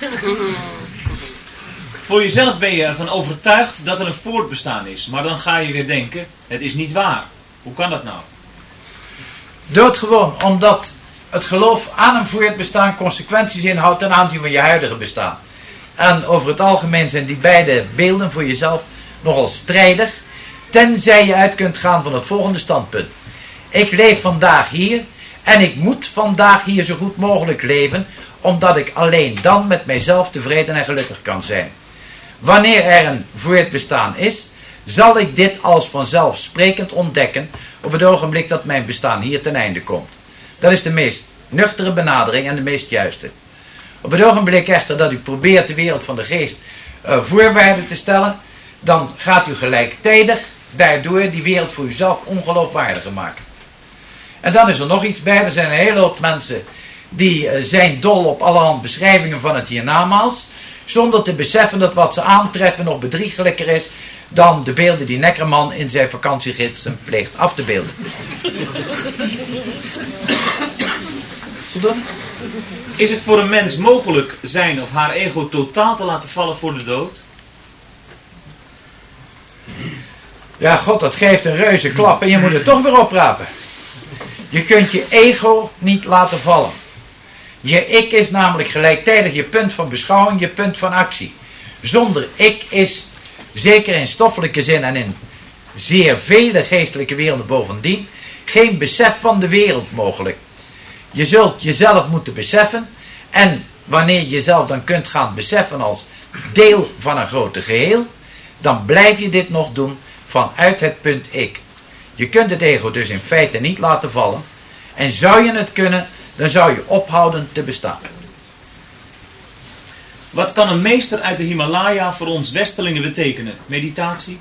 Voor jezelf ben je ervan overtuigd dat er een voortbestaan is, maar dan ga je weer denken, het is niet waar. Hoe kan dat nou? Doodgewoon, omdat het geloof aan een voortbestaan consequenties inhoudt ten aanzien van je huidige bestaan. En over het algemeen zijn die beide beelden voor jezelf nogal strijdig, tenzij je uit kunt gaan van het volgende standpunt. Ik leef vandaag hier en ik moet vandaag hier zo goed mogelijk leven, omdat ik alleen dan met mijzelf tevreden en gelukkig kan zijn. Wanneer er een voortbestaan is, zal ik dit als vanzelfsprekend ontdekken op het ogenblik dat mijn bestaan hier ten einde komt. Dat is de meest nuchtere benadering en de meest juiste. Op het ogenblik echter dat u probeert de wereld van de geest voorwaarden te stellen, dan gaat u gelijktijdig daardoor die wereld voor uzelf ongeloofwaardiger maken. En dan is er nog iets bij, er zijn een hele hoop mensen die zijn dol op allerhand beschrijvingen van het hiernamaals, zonder te beseffen dat wat ze aantreffen nog bedriegelijker is dan de beelden die Neckerman in zijn vakantiegidsen pleegt af te beelden. Is het voor een mens mogelijk zijn of haar ego totaal te laten vallen voor de dood? Ja, God, dat geeft een reuze klap en je moet het toch weer oprapen. Je kunt je ego niet laten vallen. Je ik is namelijk gelijktijdig je punt van beschouwing, je punt van actie. Zonder ik is, zeker in stoffelijke zin en in zeer vele geestelijke werelden bovendien, geen besef van de wereld mogelijk. Je zult jezelf moeten beseffen en wanneer je jezelf dan kunt gaan beseffen als deel van een groter geheel, dan blijf je dit nog doen vanuit het punt ik. Je kunt het ego dus in feite niet laten vallen en zou je het kunnen, dan zou je ophouden te bestaan. Wat kan een meester uit de Himalaya voor ons Westelingen betekenen? Meditatie?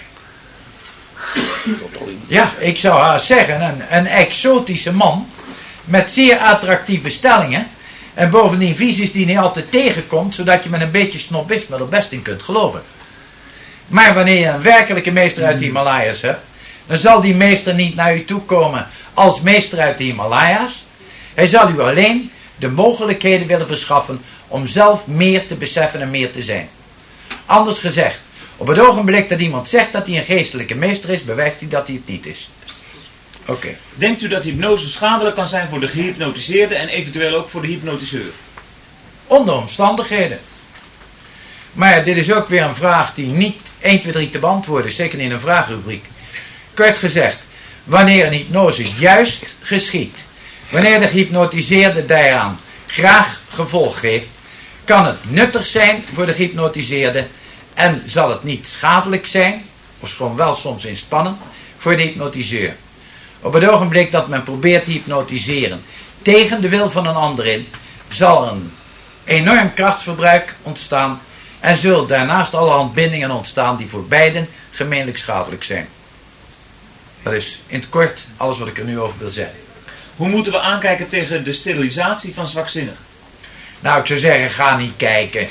Ja, ik zou haast zeggen, een exotische man met zeer attractieve stellingen en bovendien visies die niet altijd tegenkomt, zodat je met een beetje snobisme er best in kunt geloven. Maar wanneer je een werkelijke meester uit de Himalaya's hebt, dan zal die meester niet naar u toe komen als meester uit de Himalaya's. Hij zal u alleen de mogelijkheden willen verschaffen om zelf meer te beseffen en meer te zijn. Anders gezegd, op het ogenblik dat iemand zegt dat hij een geestelijke meester is, bewijst hij dat hij het niet is. Oké. Denkt u dat hypnose schadelijk kan zijn voor de gehypnotiseerde en eventueel ook voor de hypnotiseur? Onder omstandigheden. Maar dit is ook weer een vraag die niet 1, 2, 3 te beantwoorden is, zeker in een vraagrubriek. Kort gezegd, wanneer een hypnose juist geschiet, wanneer de gehypnotiseerde daaraan graag gevolg geeft, kan het nuttig zijn voor de gehypnotiseerde en zal het niet schadelijk zijn, of gewoon wel soms inspannend, voor de hypnotiseur. Op het ogenblik dat men probeert te hypnotiseren tegen de wil van een ander in, zal er een enorm krachtsverbruik ontstaan en zullen daarnaast allerhand bindingen ontstaan die voor beiden gemeenlijk schadelijk zijn. Dat is in het kort alles wat ik er nu over wil zeggen. Hoe moeten we aankijken tegen de sterilisatie van zwakzinnigen? Nou, ik zou zeggen, ga niet kijken.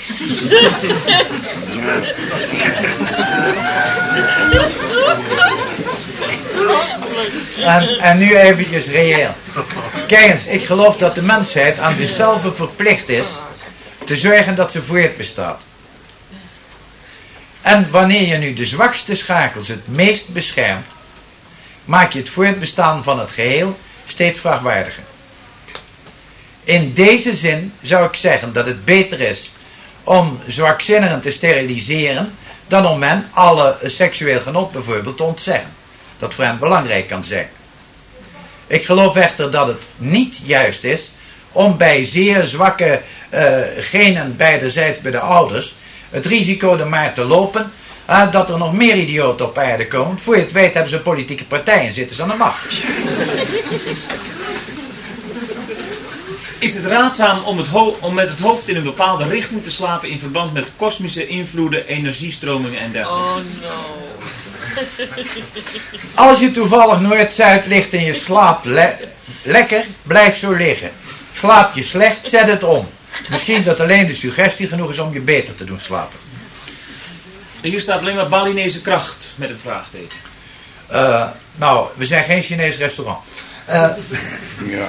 En nu eventjes reëel. Kijk eens, ik geloof dat de mensheid aan zichzelf verplicht is te zorgen dat ze voortbestaat. En wanneer je nu de zwakste schakels het meest beschermt, maak je het voortbestaan van het geheel steeds vrachtwaardiger. In deze zin zou ik zeggen dat het beter is om zwakzinnigen te steriliseren dan om hen alle seksueel genot bijvoorbeeld te ontzeggen. Dat voor hen belangrijk kan zijn. Ik geloof echter dat het niet juist is om bij zeer zwakke genen beiderzijds bij de ouders het risico er maar te lopen dat er nog meer idioten op aarde komen. Voor je het weet hebben ze politieke partijen, zitten ze aan de macht. Is het raadzaam om met het hoofd in een bepaalde richting te slapen in verband met kosmische invloeden, energiestromingen en dergelijke? Oh no. Als je toevallig noord-zuid ligt en je slaapt lekker, blijf zo liggen. Slaap je slecht, zet het om. Misschien dat alleen de suggestie genoeg is om je beter te doen slapen. Hier staat alleen maar Balinese kracht met een vraagteken. Nou, we zijn geen Chinees restaurant. Ja.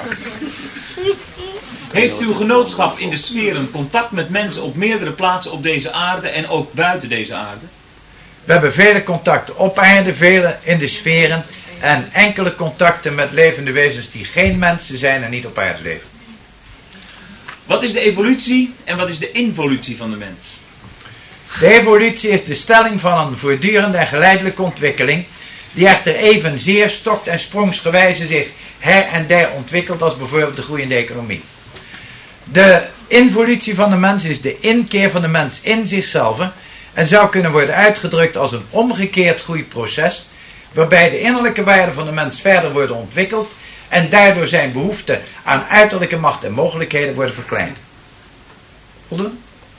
Heeft uw genootschap in de sferen contact met mensen op meerdere plaatsen op deze aarde en ook buiten deze aarde? We hebben vele contacten op aarde, vele in de sferen en enkele contacten met levende wezens die geen mensen zijn en niet op aarde leven. Wat is de evolutie en wat is de involutie van de mens? De evolutie is de stelling van een voortdurende en geleidelijke ontwikkeling die echter evenzeer stokt en sprongsgewijze zich her en der ontwikkelt als bijvoorbeeld de groeiende economie. De involutie van de mens is de inkeer van de mens in zichzelf en zou kunnen worden uitgedrukt als een omgekeerd groeiproces waarbij de innerlijke waarden van de mens verder worden ontwikkeld en daardoor zijn behoefte aan uiterlijke macht en mogelijkheden worden verkleind. Voldoende?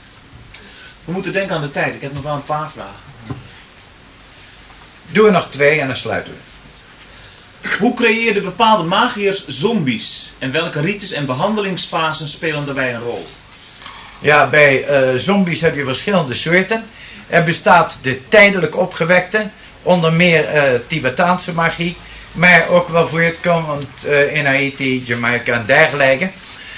We moeten denken aan de tijd. Ik heb nog wel een paar vragen. Doe er nog 2 en dan sluiten we. Hoe creëerden bepaalde magiërs zombies? En welke rites en behandelingsfasen spelen daarbij een rol? Ja, bij zombies heb je verschillende soorten. Er bestaat de tijdelijk opgewekte, onder meer Tibetaanse magie, maar ook wel voortkomend in Haiti, Jamaica en dergelijke.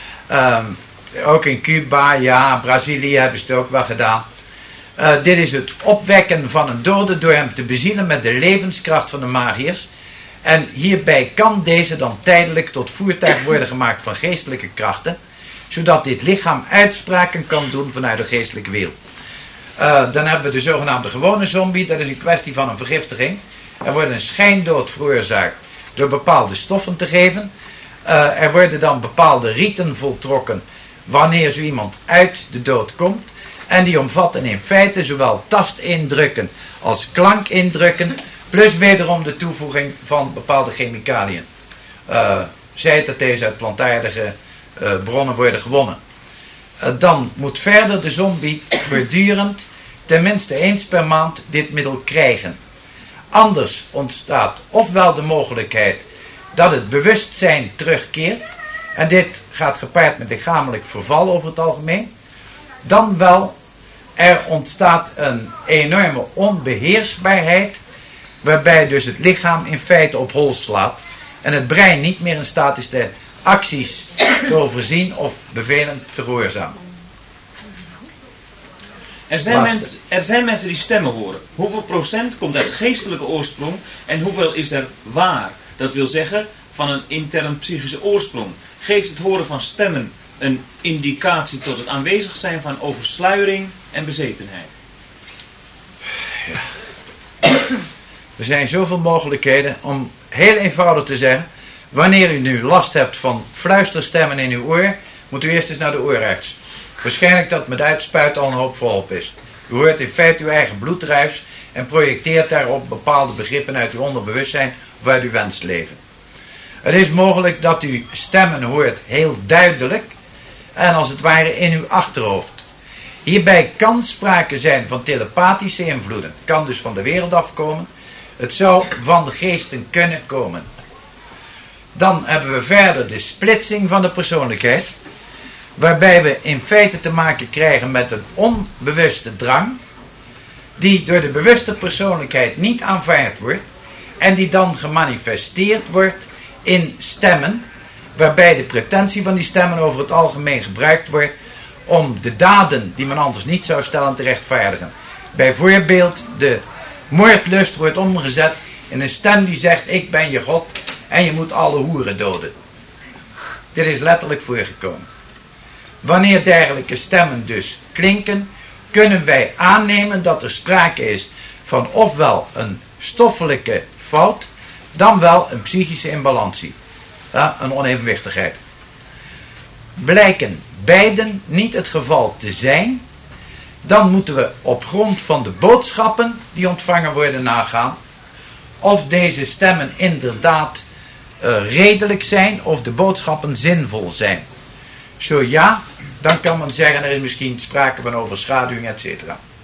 Ook in Cuba, ja, Brazilië hebben ze het ook wel gedaan. Dit is het opwekken van een dode door hem te bezielen met de levenskracht van de magiërs. En hierbij kan deze dan tijdelijk tot voertuig worden gemaakt van geestelijke krachten, zodat dit lichaam uitspraken kan doen vanuit de geestelijke wereld. Dan hebben we de zogenaamde gewone zombie, dat is een kwestie van een vergiftiging. Er wordt een schijndood veroorzaakt door bepaalde stoffen te geven. Er worden dan bepaalde riten voltrokken wanneer zo iemand uit de dood komt. En die omvatten in feite zowel tastindrukken als klankindrukken, plus wederom de toevoeging van bepaalde chemicaliën. Zij dat deze uit plantaardige bronnen worden gewonnen. Dan moet verder de zombie voortdurend tenminste eens per maand dit middel krijgen. Anders ontstaat ofwel de mogelijkheid dat het bewustzijn terugkeert, en dit gaat gepaard met lichamelijk verval over het algemeen, dan wel er ontstaat een enorme onbeheersbaarheid, waarbij dus het lichaam in feite op hol slaat en het brein niet meer in staat is de acties te overzien of bevelen te gehoorzamen. Er zijn mensen die stemmen horen. Hoeveel procent komt uit geestelijke oorsprong en hoeveel is er waar? Dat wil zeggen van een intern psychische oorsprong. Geeft het horen van stemmen een indicatie tot het aanwezig zijn van oversluiering en bezetenheid? Ja. Er zijn zoveel mogelijkheden om heel eenvoudig te zeggen, wanneer u nu last hebt van fluisterstemmen in uw oor, moet u eerst eens naar de oorarts. Waarschijnlijk dat met uitspuiten al een hoop volop is. U hoort in feite uw eigen bloedruis en projecteert daarop bepaalde begrippen uit uw onderbewustzijn of uit uw wensleven. Het is mogelijk dat u stemmen hoort heel duidelijk en als het ware in uw achterhoofd. Hierbij kan sprake zijn van telepathische invloeden. Het kan dus van de wereld afkomen. Het zou van de geesten kunnen komen. Dan hebben we verder de splitsing van de persoonlijkheid, waarbij we in feite te maken krijgen met een onbewuste drang, die door de bewuste persoonlijkheid niet aanvaard wordt, En die dan gemanifesteerd wordt in stemmen, waarbij de pretentie van die stemmen over het algemeen gebruikt wordt om de daden die men anders niet zou stellen te rechtvaardigen. Bijvoorbeeld de moordlust wordt omgezet in een stem die zegt: ik ben je God en je moet alle hoeren doden. Dit is letterlijk voorgekomen. Wanneer dergelijke stemmen dus klinken, kunnen wij aannemen dat er sprake is van ofwel een stoffelijke fout, dan wel een psychische imbalantie. Ja, een onevenwichtigheid. Blijken beiden niet het geval te zijn, dan moeten we op grond van de boodschappen die ontvangen worden nagaan of deze stemmen inderdaad redelijk zijn of de boodschappen zinvol zijn. Zo ja, dan kan men zeggen er is misschien sprake van overschaduwing, etc.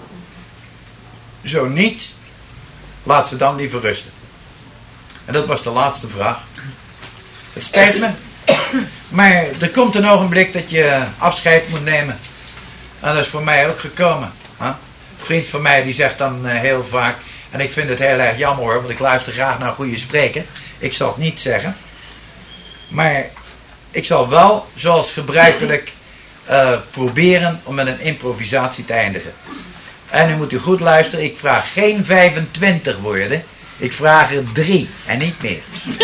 Zo niet, laat ze dan liever rusten. En dat was de laatste vraag. Het spijt me, maar er komt een ogenblik dat je afscheid moet nemen. En dat is voor mij ook gekomen. Een vriend van mij die zegt dan heel vaak, en ik vind het heel erg jammer hoor, want ik luister graag naar een goede spreker. Ik zal het niet zeggen. Maar ik zal wel, zoals gebruikelijk, proberen om met een improvisatie te eindigen. En nu moet u goed luisteren, ik vraag geen 25 woorden. Ik vraag er 3 en niet meer.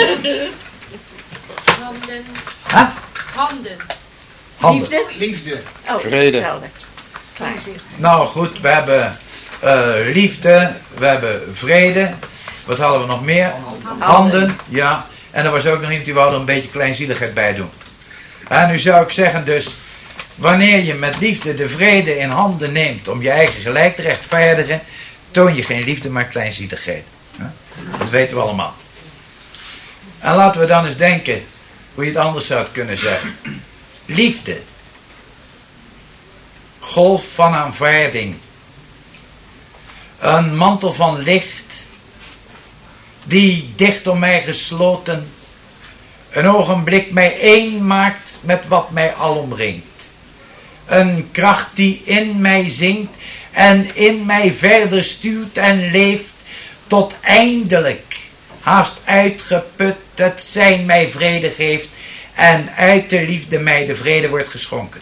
Handen. Huh? Handen. Handen. Liefde. Oh, Vrede. hetzelfde. Klaar. Nou goed, we hebben liefde, we hebben vrede. Wat hadden we nog meer? Handen, ja. En er was ook nog iemand die wou er een beetje kleinzieligheid bij doen. En nu zou ik zeggen dus, wanneer je met liefde de vrede in handen neemt om je eigen gelijk te rechtvaardigen, toon je geen liefde maar kleinzieligheid. Dat weten we allemaal. En laten we dan eens denken hoe je het anders zou kunnen zeggen. Liefde. Golf van aanvaarding. Een mantel van licht die dicht om mij gesloten een ogenblik mij één maakt met wat mij al omringt. Een kracht die in mij zingt en in mij verder stuurt en leeft tot eindelijk, haast uitgeput, het zijn mij vrede geeft en uit de liefde mij de vrede wordt geschonken.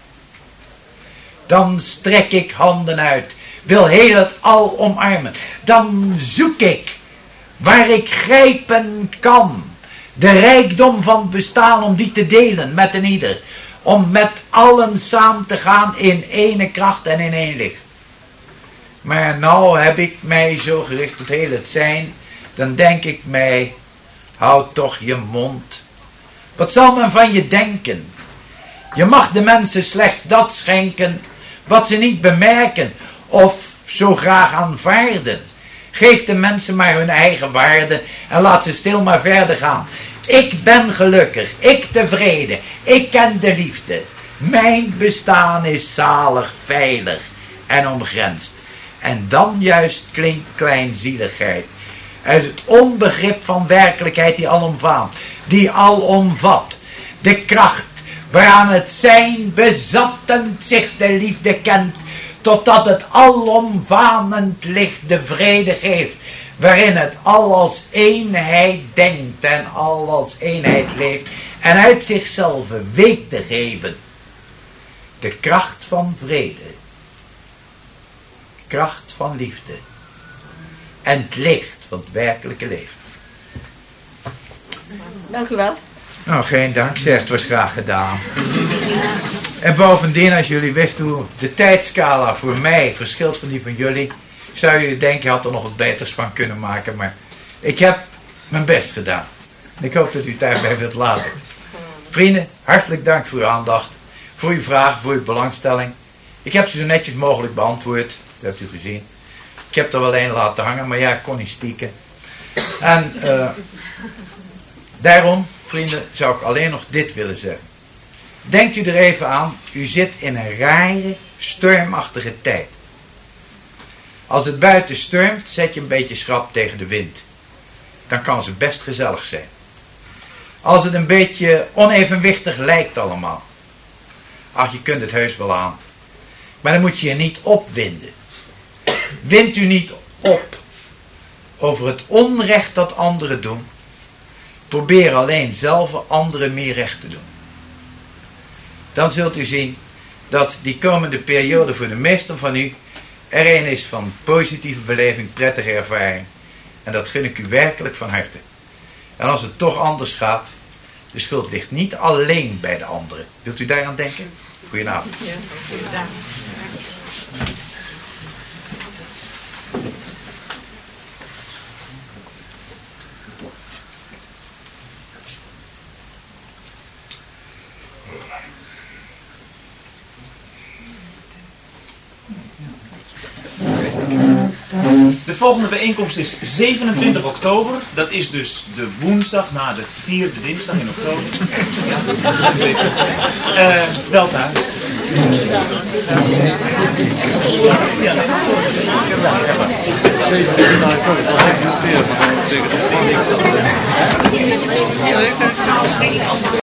Dan strek ik handen uit, wil heel het al omarmen. Dan zoek ik, waar ik grijpen kan, de rijkdom van bestaan om die te delen met een ieder. Om met allen samen te gaan in ene kracht en in één licht. Maar nou heb ik mij zo gericht tot heel het zijn, dan denk ik mij, houd toch je mond. Wat zal men van je denken? Je mag de mensen slechts dat schenken wat ze niet bemerken of zo graag aanvaarden. Geef de mensen maar hun eigen waarde en laat ze stil maar verder gaan. Ik ben gelukkig, ik tevreden, ik ken de liefde. Mijn bestaan is zalig, veilig en onbegrensd. En dan juist klinkt kleinzieligheid. Uit het onbegrip van werkelijkheid die alomvaat, die alomvat. De kracht waaraan het zijn bezattend zich de liefde kent, totdat het alomvanend licht de vrede geeft, waarin het al als eenheid denkt en al als eenheid leeft en uit zichzelf weet te geven. De kracht van vrede, kracht van liefde en het licht van het werkelijke leven. Dank u wel. Nou, geen dank, zeg, het was graag gedaan. En bovendien, als jullie wisten hoe de tijdscala voor mij verschilt van die van jullie, zou je denken, je had er nog wat beters van kunnen maken, maar ik heb mijn best gedaan. En ik hoop dat u het daarbij wilt laten. Vrienden, hartelijk dank voor uw aandacht, voor uw vragen, voor uw belangstelling. Ik heb ze zo netjes mogelijk beantwoord, dat hebt u gezien. Ik heb er wel één laten hangen, maar ja, ik kon niet spieken. En daarom, vrienden, zou ik alleen nog dit willen zeggen. Denkt u er even aan, u zit in een rare, stormachtige tijd. Als het buiten stormt, zet je een beetje schrap tegen de wind. Dan kan ze best gezellig zijn. Als het een beetje onevenwichtig lijkt allemaal. Ach, je kunt het heus wel aan. Maar dan moet je je niet opwinden. Wind u niet op. over het onrecht dat anderen doen. Probeer alleen zelf anderen meer recht te doen. Dan zult u zien dat die komende periode voor de meesten van u er een is van positieve beleving, prettige ervaring. En dat gun ik u werkelijk van harte. En als het toch anders gaat, de schuld ligt niet alleen bij de anderen. Wilt u daaraan denken? Goedenavond. Ja, goedenavond. De volgende bijeenkomst is 27 oktober. Dat is dus de woensdag na de 4e dinsdag in oktober. Wel thuis. Ja.